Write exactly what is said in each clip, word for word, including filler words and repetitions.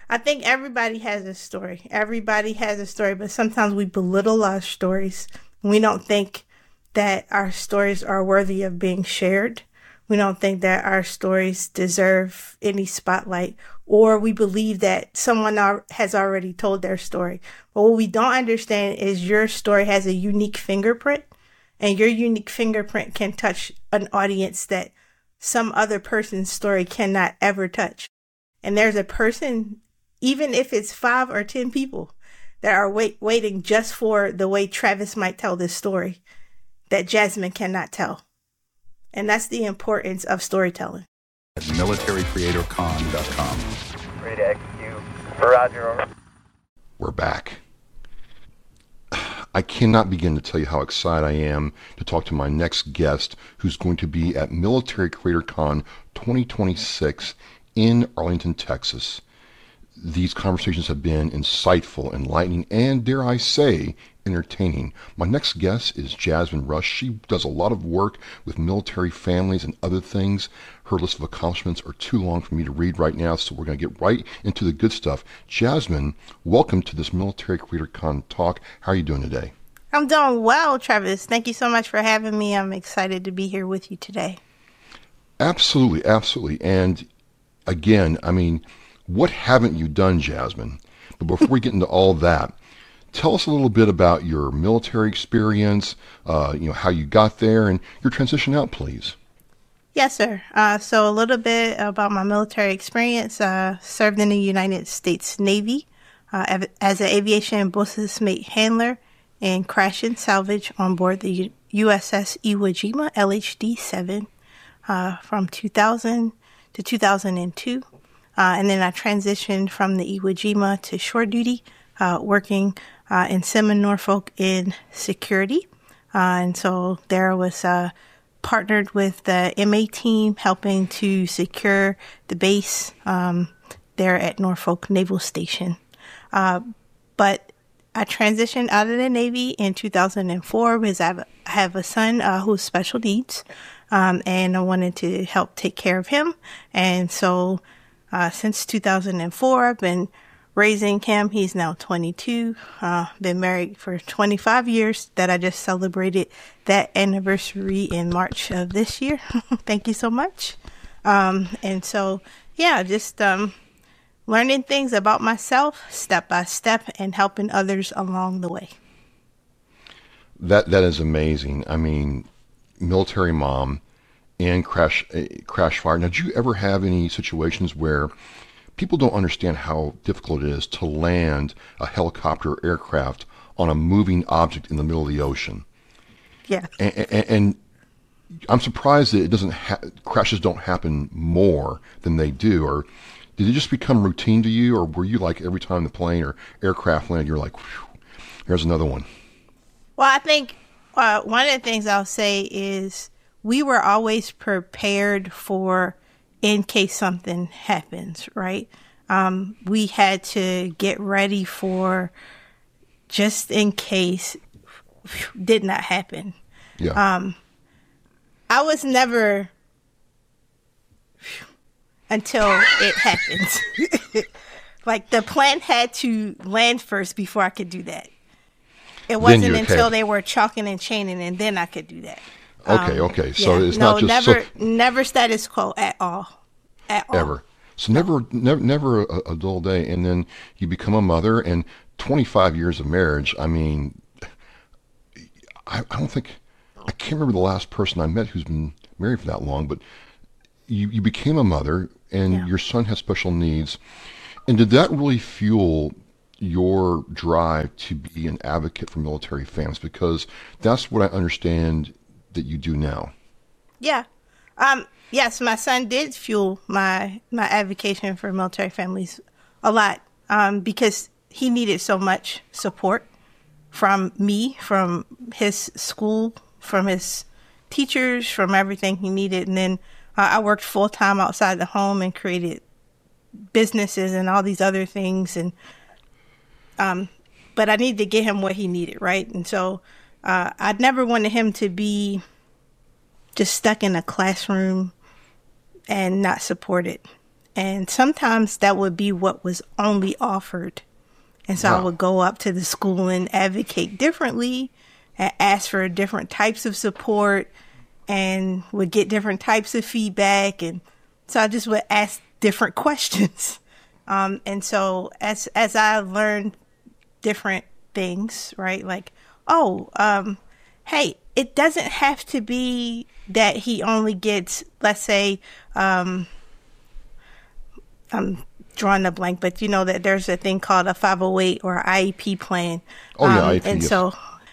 I think everybody has a story. Everybody has a story, but sometimes we belittle our stories. We don't think that our stories are worthy of being shared. We don't think that our stories deserve any spotlight, or we believe that someone al- has already told their story. But what we don't understand is your story has a unique fingerprint, and your unique fingerprint can touch an audience that some other person's story cannot ever touch. And there's a person, even if it's five or ten people, that are wait, waiting just for the way Travis might tell this story that Jasmine cannot tell. And that's the importance of storytelling. At military creator con dot com. Ready to execute. Roger, over. We're back. I cannot begin to tell you how excited I am to talk to my next guest, who's going to be at Military Creator Con twenty twenty-six in Arlington, Texas. These conversations have been insightful, enlightening, and, dare I say, entertaining. My next guest is Jasmine Rush. She does a lot of work with military families and other things. Her list of accomplishments are too long for me to read right now, so we're going to get right into the good stuff. Jasmine, welcome to this Military Creator Con talk. How are you doing today? I'm doing well, Travis. Thank you so much for having me. I'm excited to be here with you today. Absolutely, absolutely. And again, I mean, what haven't you done, Jasmine? But before we get into all that, tell us a little bit about your military experience, uh, you know, how you got there, and your transition out, please. Yes, sir. Uh, so a little bit about my military experience. Uh, served in the United States Navy uh, as an aviation boatswain's mate handler and crash and salvage on board the U S S Iwo Jima L H D seven uh, from two thousand to two thousand two. Uh, and then I transitioned from the Iwo Jima to shore duty, uh, working uh, in Semin, Norfolk in security. Uh, and so there I was uh, partnered with the M A team, helping to secure the base um, there at Norfolk Naval Station. Uh, but I transitioned out of the Navy in two thousand four because I have a, I have a son uh, who's special needs, um, and I wanted to help take care of him. And so Uh, since two thousand four, I've been raising him. He's now twenty-two. Uh, been married for twenty-five years. That I just celebrated that anniversary in March of this year. Thank you so much. Um, and so, yeah, just um, learning things about myself step by step and helping others along the way. That that is amazing. I mean, military mom. And crash uh, crash fire. Now, did you ever have any situations where people don't understand how difficult it is to land a helicopter or aircraft on a moving object in the middle of the ocean? Yeah. And, and, and I'm surprised that it doesn't ha- crashes don't happen more than they do. Or did it just become routine to you, or were you like every time the plane or aircraft landed, you're like, whew, here's another one? Well, I think uh, one of the things I'll say is, we were always prepared for in case something happens, right? Um, we had to get ready for just in case did not happen. Yeah. Um, I was never until it happens. Like the plane had to land first before I could do that. It wasn't until they were chalking and chaining, and then I could do that. Okay, um, okay. So yeah. it's no, not just never, so, never status quo at all, at all. Ever. So never, never, never a, a dull day. And then you become a mother, and twenty-five years of marriage. I mean, I, I don't think I can't remember the last person I met who's been married for that long. But you, you became a mother, and Yeah. your son has special needs. And did that really fuel your drive to be an advocate for military families? Because that's what I understand that you do now. Yeah. Um, yes, my son did fuel my, my advocacy for military families a lot, um, because he needed so much support from me, from his school, from his teachers, from everything he needed. And then uh, I worked full time outside the home and created businesses and all these other things. And, um, but I needed to get him what he needed. Right. And so, Uh, I'd never wanted him to be just stuck in a classroom and not supported. And sometimes that would be what was only offered. And so wow. I would go up to the school and advocate differently and ask for different types of support and would get different types of feedback. And so I just would ask different questions. Um, and so as as I learned different things, right, like, oh, um, hey, it doesn't have to be that he only gets, let's say, um, I'm drawing a blank, but you know that there's a thing called a five oh eight or I E P plan. Oh, yeah, um, I E P, and yes. so,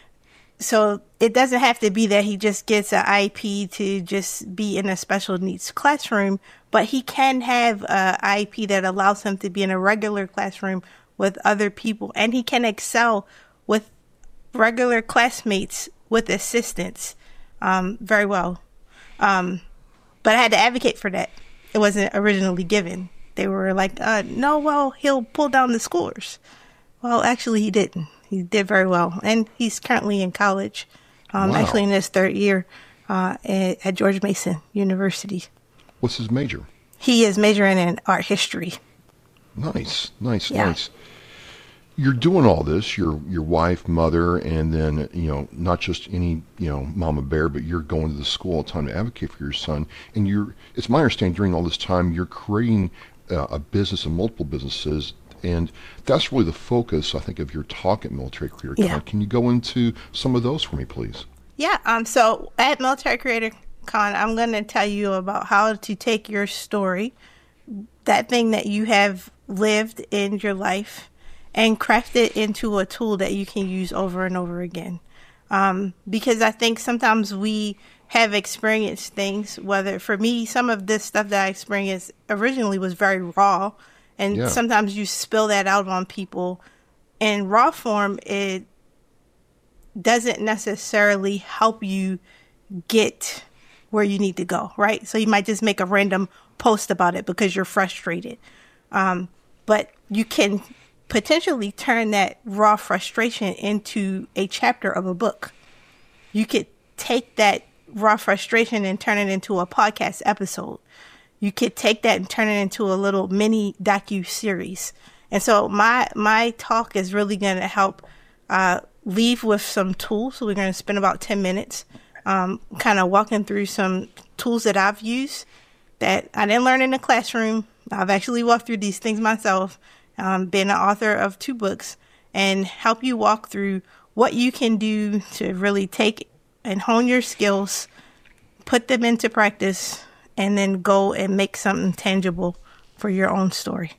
so it doesn't have to be that he just gets an I E P to just be in a special needs classroom, but he can have a I E P that allows him to be in a regular classroom with other people, and he can excel with regular classmates with assistance um, very well. Um, but I had to advocate for that. It wasn't originally given. They were like, uh, no, well, he'll pull down the scores. Well, actually, he didn't. He did very well. And he's currently in college, um, wow. actually in his third year uh, at, at George Mason University. What's his major? He is majoring in art history. Nice, nice, Yeah. nice. You're doing all this, your your wife, mother, and then, you know, not just any, you know, mama bear, but you're going to the school all the time to advocate for your son. And you're, it's my understanding during all this time, you're creating uh, a business and multiple businesses. And that's really the focus, I think, of your talk at Military Creator Con. Yeah. Can you go into some of those for me, please? Yeah. Um. So at Military Creator Con, I'm going to tell you about how to take your story, that thing that you have lived in your life, and craft it into a tool that you can use over and over again. Um, because I think sometimes we have experienced things, whether for me, some of this stuff that I experienced originally was very raw. And Yeah. sometimes you spill that out on people. In raw form, it doesn't necessarily help you get where you need to go, right? So you might just make a random post about it because you're frustrated. Um, but you can potentially turn that raw frustration into a chapter of a book. You could take that raw frustration and turn it into a podcast episode. You could take that and turn it into a little mini docu-series. And so my my talk is really going to help uh, leave with some tools. So we're going to spend about ten minutes um, kind of walking through some tools that I've used that I didn't learn in the classroom. I've actually walked through these things myself. Um, being an author of two books, and help you walk through what you can do to really take and hone your skills, put them into practice, and then go and make something tangible for your own story.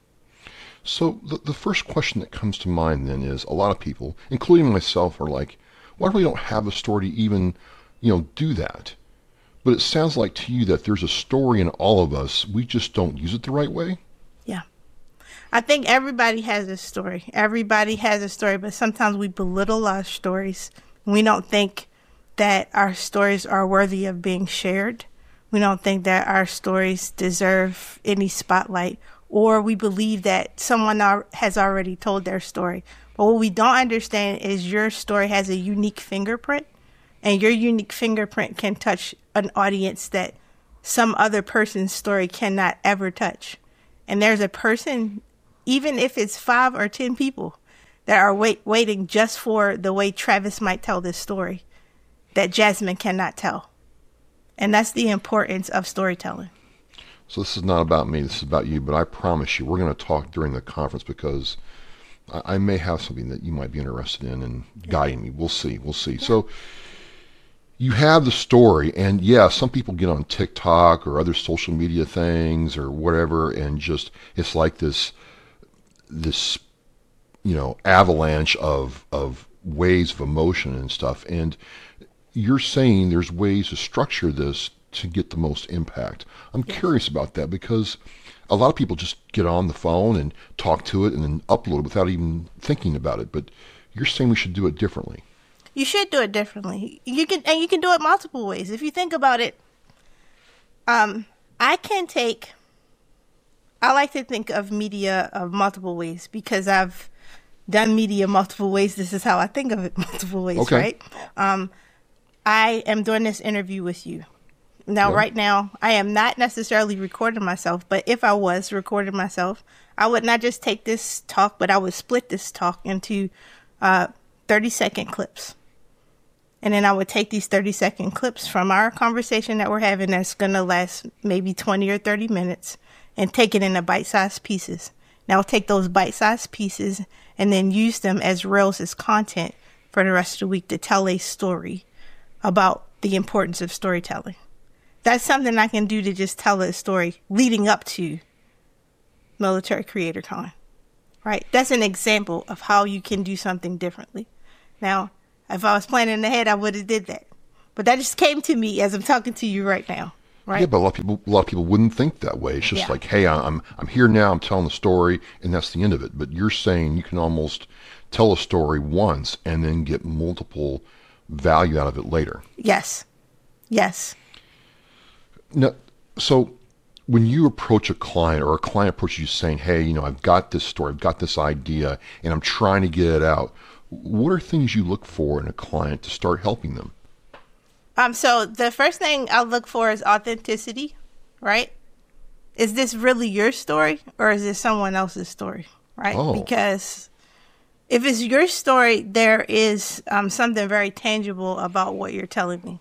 So the, the first question that comes to mind then is, a lot of people, including myself, are like, why do we don't have a story to even, you know, do that? But it sounds like to you that there's a story in all of us. We just don't use it the right way. Yeah. I think everybody has a story. Everybody has a story, but sometimes we belittle our stories. We don't think that our stories are worthy of being shared. We don't think that our stories deserve any spotlight, or we believe that someone al- has already told their story. But what we don't understand is your story has a unique fingerprint, and your unique fingerprint can touch an audience that some other person's story cannot ever touch. And there's a person, even if it's five or ten people, that are wait, waiting just for the way Travis might tell this story that Jasmine cannot tell. And that's the importance of storytelling. So this is not about me, this is about you, but I promise you, we're going to talk during the conference because I, I may have something that you might be interested in and guiding me. We'll see, we'll see. Yeah. So you have the story, and yeah, some people get on TikTok or other social media things or whatever, and just, it's like this, this, you know, avalanche of, of waves of emotion and stuff. And you're saying there's ways to structure this to get the most impact. I'm yes. curious about that, because a lot of people just get on the phone and talk to it and then upload it without even thinking about it. But you're saying we should do it differently. You should do it differently. You can, and you can do it multiple ways. If you think about it, um, I can take, I like to think of media of multiple ways because I've done media multiple ways. This is how I think of it multiple ways, okay. right? Um, I am doing this interview with you. Now, Yeah. right now, I am not necessarily recording myself, but if I was recording myself, I would not just take this talk, but I would split this talk into uh, thirty second clips. And then I would take these thirty second clips from our conversation that we're having that's going to last maybe twenty or thirty minutes and take it into bite-sized pieces. Now I'll take those bite-sized pieces and then use them as reels as content for the rest of the week to tell a story about the importance of storytelling. That's something I can do to just tell a story leading up to Military Creator Con, right? That's an example of how you can do something differently. Now, if I was planning ahead, I would have did that. But that just came to me as I'm talking to you right now, right? Yeah, but a lot of people, a lot of people wouldn't think that way. It's just Yeah. like, hey, I'm, I'm here now. I'm telling the story, and that's the end of it. But you're saying you can almost tell a story once and then get multiple value out of it later. Yes. Yes. Now, so when you approach a client or a client approaches you saying, hey, you know, I've got this story, I've got this idea, and I'm trying to get it out, what are things you look for in a client to start helping them? Um. So the first thing I look for is authenticity, right? Is this really your story or is this someone else's story, right? Oh. Because if it's your story, there is um, something very tangible about what you're telling me.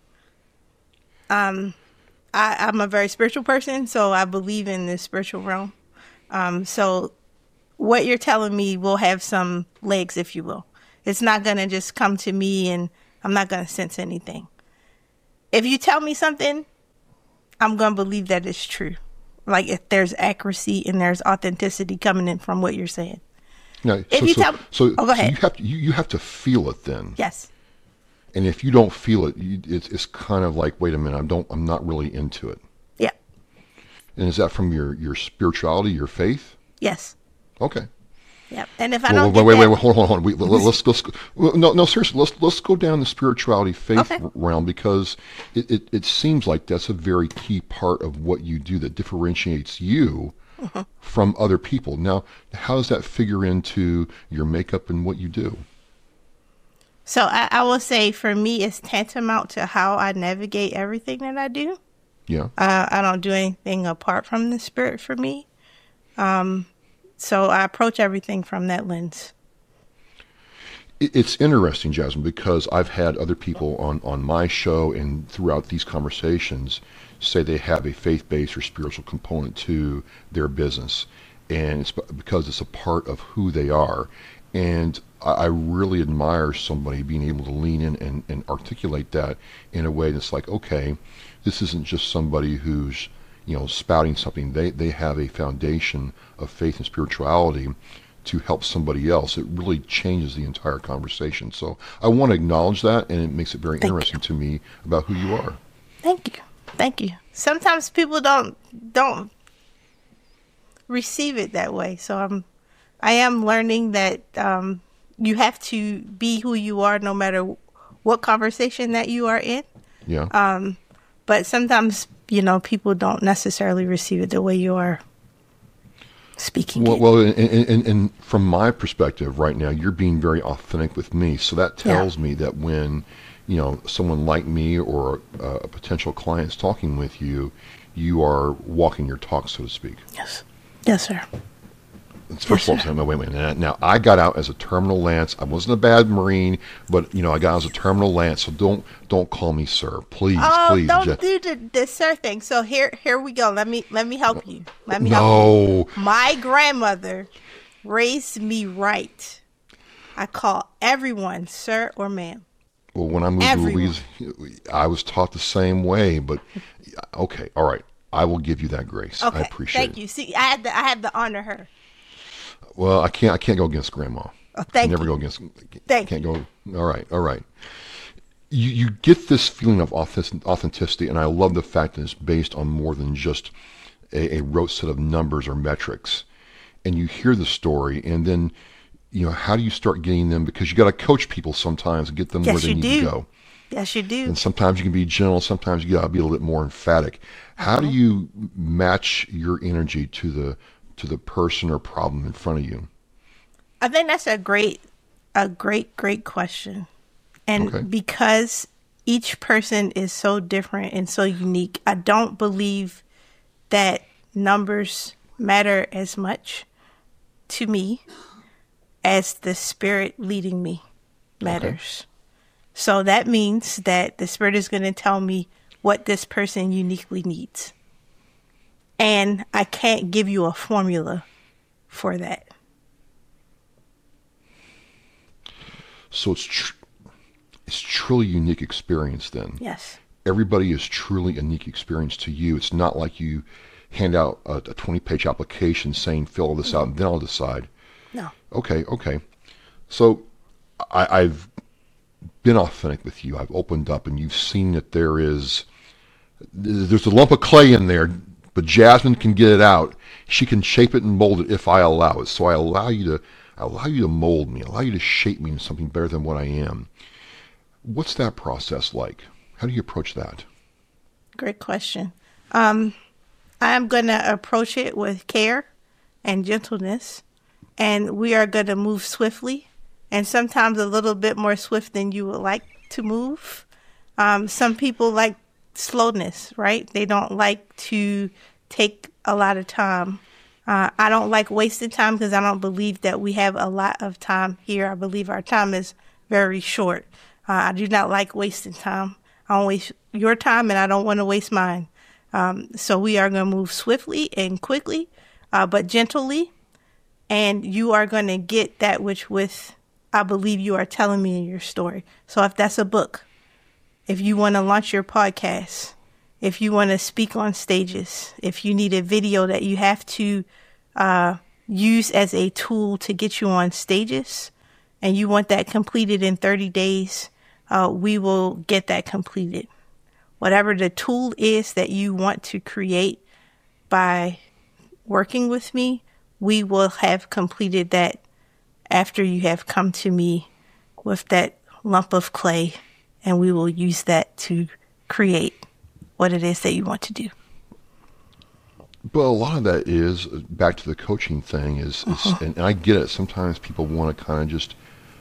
Um, I, I'm a very spiritual person, so I believe in the spiritual realm. Um, so what you're telling me will have some legs, if you will. It's not going to just come to me and I'm not going to sense anything. If you tell me something, I'm going to believe that it's true. Like if there's accuracy and there's authenticity coming in from what you're saying. Now, If so, you so, tell- so, Oh, go so ahead. you have to you, you have to feel it then. Yes. And if you don't feel it, you, it's it's kind of like, wait a minute, I don't I'm not really into it. Yeah. And is that from your your spirituality, your faith? Yes. Okay. Yeah. And if I Well, don't wait, get wait, that, wait, wait, hold on, hold on. We, let, let's, let's, well, no, no, seriously, let's let's go down the spirituality faith Okay. realm because it, it, it seems like that's a very key part of what you do that differentiates you Mm-hmm. from other people. Now, how does that figure into your makeup and what you do? So I, I will say for me, it's tantamount to how I navigate everything that I do. Yeah. Uh, I don't do anything apart from the spirit for me. Um, so I approach everything from that lens. It- It's interesting, Jasmine, because I've had other people on, on my show and throughout these conversations say they have a faith-based or spiritual component to their business. And it's b- because it's a part of who they are. And I, I really admire somebody being able to lean in and, and articulate that in a way that's like, okay, this isn't just somebody who's, you know, spouting something. They, they have a foundation of faith and spirituality to help somebody else. It really changes the entire conversation. So I want to acknowledge that, and it makes it very Thank interesting to me about who you are. Thank you. Thank you. Sometimes people don't don't receive it that way. So I'm I am learning that um, you have to be who you are no matter what conversation that you are in. Yeah. Um, but sometimes, you know, people don't necessarily receive it the way you are speaking Well, it. well and, and, and, and from my perspective right now, you're being very authentic with me. So that tells me that when, you know, someone like me or uh, a potential client's talking with you, you are walking your talk, so to speak. Yes. Yes, sir. It's First Yes, of all, wait, wait, wait. Now, I got out as a terminal lance. I wasn't a bad Marine, but, you know, I got out as a terminal lance. So don't don't call me sir. Please, Oh, please. don't Ja- do the, the sir thing. So here here we go. Let me let me help you. Let me help you. No. My grandmother raised me right. I call everyone sir or ma'am. Well, when I moved Everyone. to Louisiana, I was taught the same way, but okay, all right. I will give you that grace. Okay. I appreciate Thank it. you. See, I had to I had to honor her. Well, I can't. I can't go against Grandma. Oh, thank I never you. go against. Thank can't go. All right. All right. You you get this feeling of authentic- authenticity, and I love the fact that it's based on more than just a, a rote set of numbers or metrics. And you hear the story, and then you know how do you start getting them? Because you got to coach people sometimes and get them where Yes, they you need do. to go. Yes, you do. And sometimes you can be gentle, sometimes you gotta be a little bit more emphatic. How do you match your energy to the to the person or problem in front of you? I think that's a great, a great, great question. And Okay. because each person is so different and so unique. I don't believe that numbers matter as much to me as the spirit leading me matters. Okay. So that means that the spirit is going to tell me what this person uniquely needs. And I can't give you a formula for that. So it's tr- it's truly a unique experience then. Yes. Everybody is truly a unique experience to you. It's not like you hand out a, a twenty-page application saying, fill all this out, and then I'll decide. No. Okay, okay. So I, I've been authentic with you. I've opened up, and you've seen that there is, there's a lump of clay in there, but Jasmine can get it out. She can shape it and mold it if I allow it. So I allow you to, I allow you to mold me, allow you to shape me into something better than what I am. What's that process like? How do you approach that? Great question. Um, I'm going to approach it with care and gentleness, and we are going to move swiftly, and sometimes a little bit more swift than you would like to move. Um, some people like slowness, right? They don't like to take a lot of time. Uh, I don't like wasted time because I don't believe that we have a lot of time here. I believe our time is very short. Uh, I do not like wasting time. I don't waste your time, and I don't want to waste mine. Um, so we are going to move swiftly and quickly, uh, but gently, and you are going to get that which with I believe you are telling me in your story. So if that's a book, if you want to launch your podcast, if you want to speak on stages, if you need a video that you have to uh, use as a tool to get you on stages, and you want that completed in thirty days, uh, we will get that completed. Whatever the tool is that you want to create by working with me, we will have completed that after you have come to me with that lump of clay, and we will use that to create what it is that you want to do. But a lot of that is, back to the coaching thing, is, uh-huh. is and, and I get it, sometimes people want to kind of just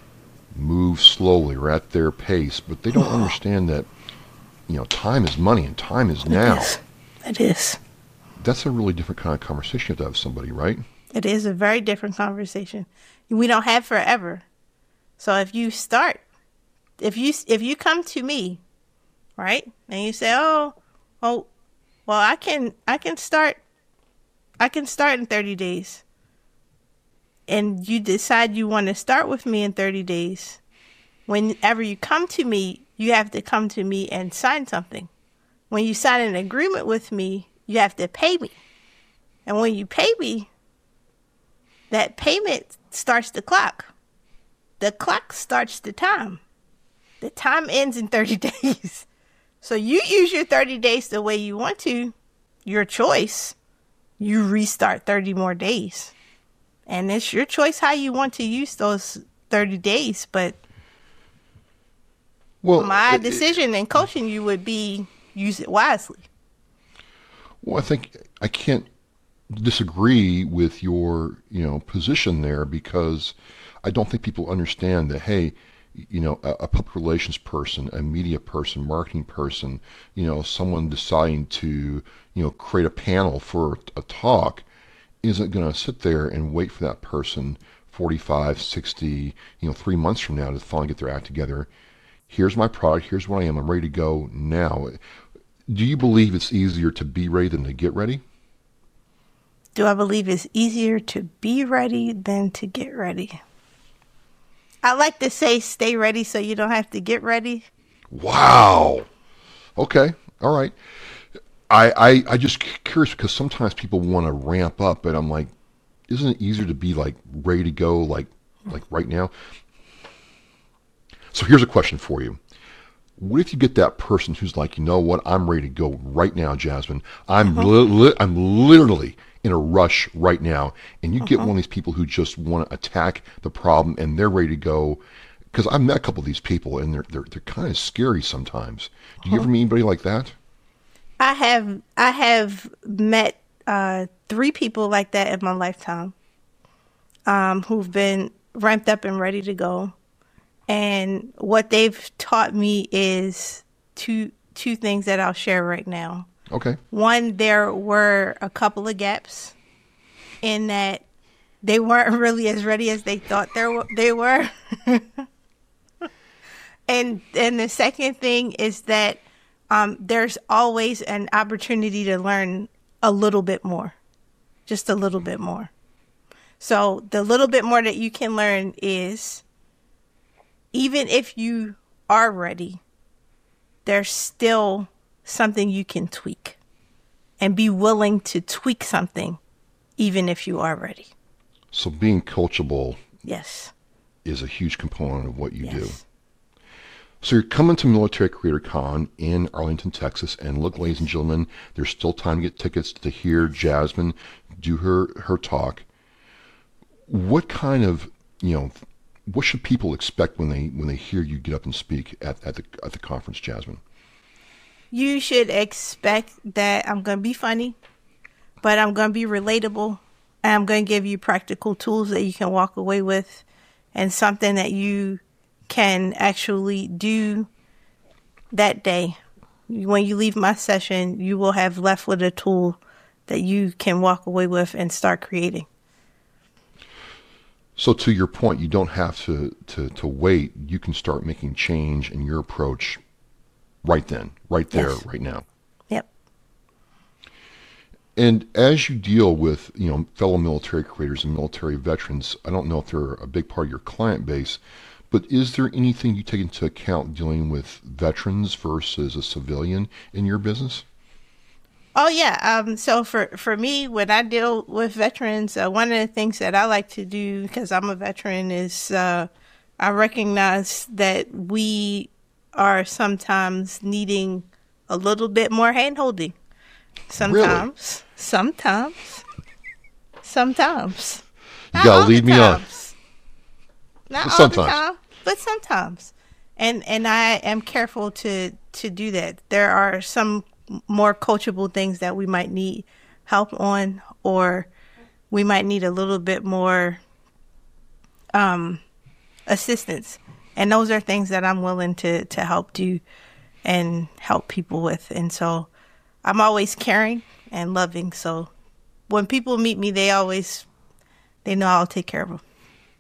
move slowly or at their pace, but they don't uh-huh. understand that, you know, time is money and time is now. It is. It is. That's a really different kind of conversation you have to have with somebody, right? It is a very different conversation. We don't have forever. So if you start, if you if you come to me, right, and you say, oh, oh, well, I can I can start, I can start in thirty days, and you decide you want to start with me in thirty days, whenever you come to me, you have to come to me and sign something. When you sign an agreement with me, you have to pay me. And when you pay me, that payment starts the clock. The clock starts the time. The time ends in thirty days. So you use your thirty days the way you want to, your choice. You restart thirty more days. And it's your choice how you want to use those thirty days. But well, my it, decision in coaching you would be use it wisely. Well, I think I can't disagree with your, you know, position there, because I don't think people understand that, hey, you know, a, a public relations person, a media person, marketing person, you know, someone deciding to, you know, create a panel for a talk isn't going to sit there and wait for that person forty-five, sixty, you know, three months from now to finally get their act together. Here's my product. Here's what I am. I'm ready to go now. Do you believe it's easier to be ready than to get ready? Do I believe it's easier to be ready than to get ready? I like to say stay ready so you don't have to get ready. Wow. Okay. All right. I, I, I just curious because sometimes people want to ramp up, and I'm like, isn't it easier to be like ready to go like like right now? So here's a question for you. What if you get that person who's like, you know what, I'm ready to go right now, Jasmine. I'm uh-huh. li- li- I'm literally in a rush right now. And you uh-huh. get one of these people who just want to attack the problem and they're ready to go. Because I've met a couple of these people and they're they're they're kind of scary sometimes. Do you uh-huh. ever meet anybody like that? I have I have met uh, three people like that in my lifetime, um, who've been ramped up and ready to go. And what they've taught me is two two things that I'll share right now. Okay. One, there were a couple of gaps in that they weren't really as ready as they thought they were. They were. and and the second thing is that um, there's always an opportunity to learn a little bit more, just a little bit more. So the little bit more that you can learn is, even if you are ready, there's still something you can tweak, and be willing to tweak something even if you are ready. So being coachable, yes, is a huge component of what you yes. do. So you're coming to Military Creator Con in Arlington, Texas, and look, ladies and gentlemen, there's still time to get tickets to hear Jasmine do her, her talk. What kind of, you know, what should people expect when they when they hear you get up and speak at, at the at the conference, Jasmine? You should expect that I'm going to be funny, but I'm going to be relatable, and I'm going to give you practical tools that you can walk away with, and something that you can actually do that day. When you leave my session, you will have left with a tool that you can walk away with and start creating. So to your point, you don't have to, to, to wait. You can start making change in your approach right then, right there, yes. right now. Yep. And as you deal with, you know, fellow military creators and military veterans, I don't know if they're a big part of your client base, but is there anything you take into account dealing with veterans versus a civilian in your business? Oh, yeah. Um, so for, for me, when I deal with veterans, uh, one of the things that I like to do, because I'm a veteran, is uh, I recognize that we are sometimes needing a little bit more hand-holding. Sometimes. Really? Sometimes. Sometimes. You Not gotta lead me on. Not all sometimes. the time, but sometimes. And and I am careful to, to do that. There are some more coachable things that we might need help on, or we might need a little bit more um, assistance. And those are things that I'm willing to, to help do and help people with. And so I'm always caring and loving. So when people meet me, they always, they know I'll take care of them.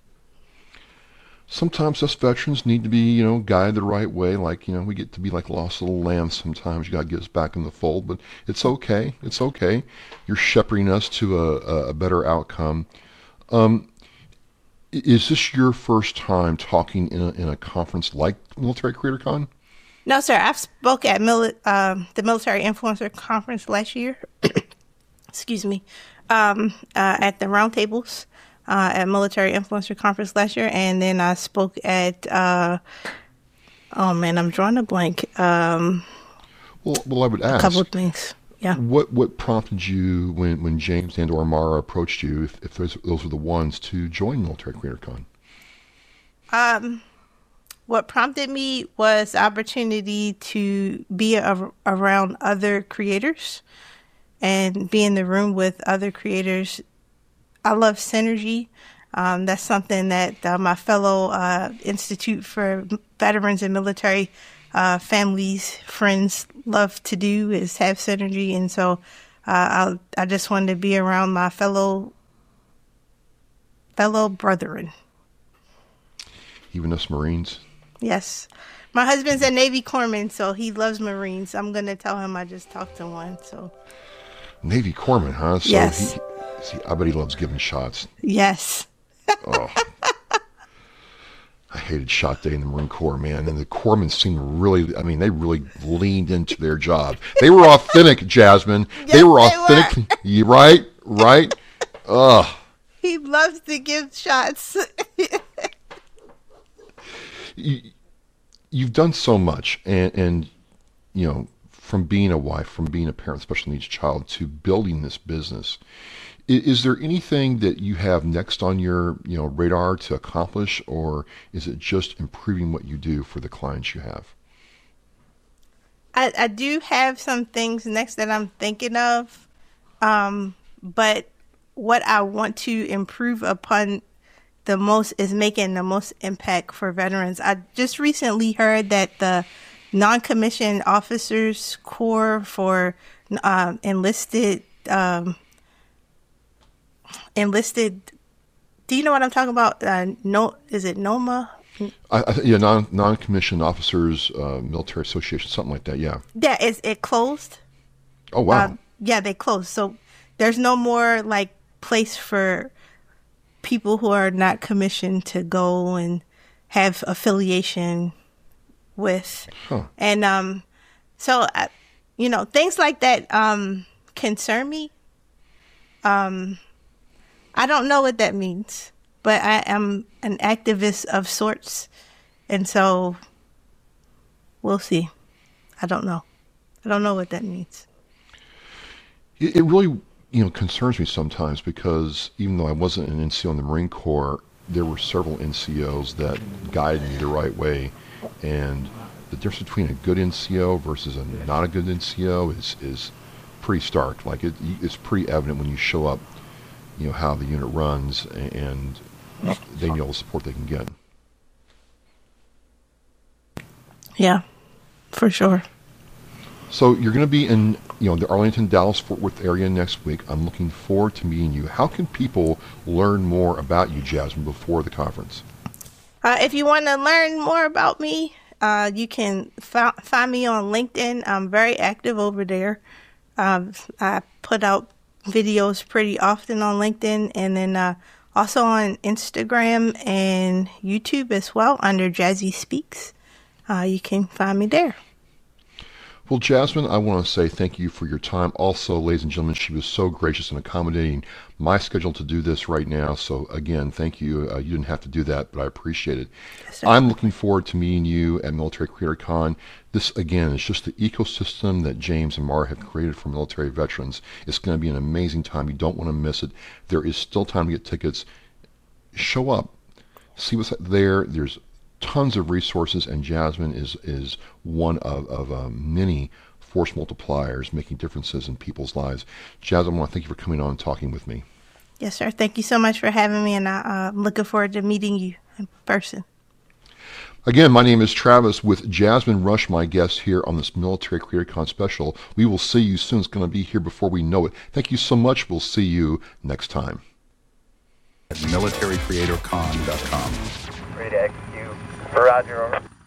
Sometimes us veterans need to be, you know, guided the right way. Like, you know, we get to be like lost little lambs sometimes. You got to get us back in the fold, but it's okay. It's okay. You're shepherding us to a, a better outcome. Um, is this your first time talking in a, in a conference like Military Creator Con? No, sir. I've spoke at mili- um, the Military Influencer Conference last year. Excuse me. Um, uh, at the roundtables. Uh, at Military Influencer Conference last year, and then I spoke at, uh, oh man, I'm drawing a blank. Um, well, well, I would ask. A couple of things, yeah. What what prompted you when, when James and or Mara approached you, if, if those, those were the ones, to join Military Creator Con? Um, what prompted me was the opportunity to be a, around other creators and be in the room with other creators. I love synergy. Um, that's something that uh, my fellow uh, Institute for Veterans and Military uh, Families, friends love to do, is have synergy. And so uh, I I just wanted to be around my fellow fellow brethren. Even us Marines? Yes. My husband's a Navy corpsman, so he loves Marines. I'm going to tell him I just talked to one. So Navy corpsman, huh? So yes. He, See, I bet he loves giving shots. Yes. Oh. I hated shot day in the Marine Corps, man. And the corpsmen seemed really, I mean, they really leaned into their job. They were authentic, Jasmine. Yes, they were authentic. They were. You right? Right? Ugh. He loves to give shots. you, you've done so much. And, and, you know, from being a wife, from being a parent, special needs child, to building this business. Is there anything that you have next on your, you know, radar to accomplish, or is it just improving what you do for the clients you have? I, I do have some things next that I'm thinking of, um, but what I want to improve upon the most is making the most impact for veterans. I just recently heard that the non-commissioned officers corps for um, enlisted um, enlisted. Do you know what I'm talking about? Uh, no, is it NOMA? I, I, yeah, non non-commissioned officers, uh, military association, something like that. Yeah. Yeah, it's, it closed. Oh wow. Uh, yeah, they closed. So there's no more like place for people who are not commissioned to go and have affiliation with. Huh. And um, so I, you know, things like that um concern me. Um, I don't know what that means, but I am an activist of sorts, and so we'll see. I don't know. I don't know what that means. It, it really, you know, concerns me sometimes because even though I wasn't an N C O in the Marine Corps, there were several N C Os that guided me the right way, and the difference between a good N C O versus a not a good N C O is is pretty stark. Like it, it's pretty evident when you show up, you know, how the unit runs, and they need all the support they can get. Yeah, for sure. So you're going to be in, you know, the Arlington, Dallas, Fort Worth area next week. I'm looking forward to meeting you. How can people learn more about you, Jasmine, before the conference? Uh, if you want to learn more about me, uh, you can fi- find me on LinkedIn. I'm very active over there. Um, I put out videos pretty often on LinkedIn, and then uh, also on Instagram and YouTube as well under Jazzy Speaks. Uh, you can find me there. Well, Jasmine, I want to say thank you for your time. Also, ladies and gentlemen, she was so gracious in accommodating my schedule to do this right now. So, again, thank you. Uh, you didn't have to do that, but I appreciate it. Yes, I'm looking forward to meeting you at Military Creator Con. This, again, is just the ecosystem that James and Mara have created for military veterans. It's going to be an amazing time. You don't want to miss it. There is still time to get tickets. Show up. See what's there. There's tons of resources, and Jasmine is is one of, of uh, many force multipliers making differences in people's lives. Jasmine, I want to thank you for coming on and talking with me. Yes, sir. Thank you so much for having me, and I, uh, I'm looking forward to meeting you in person. Again, my name is Travis with Jasmine Rush, my guest here on this Military Creator Con special. We will see you soon. It's going to be here before we know it. Thank you so much. We'll see you next time. At military creator con dot com. Ready to execute. Roger, over.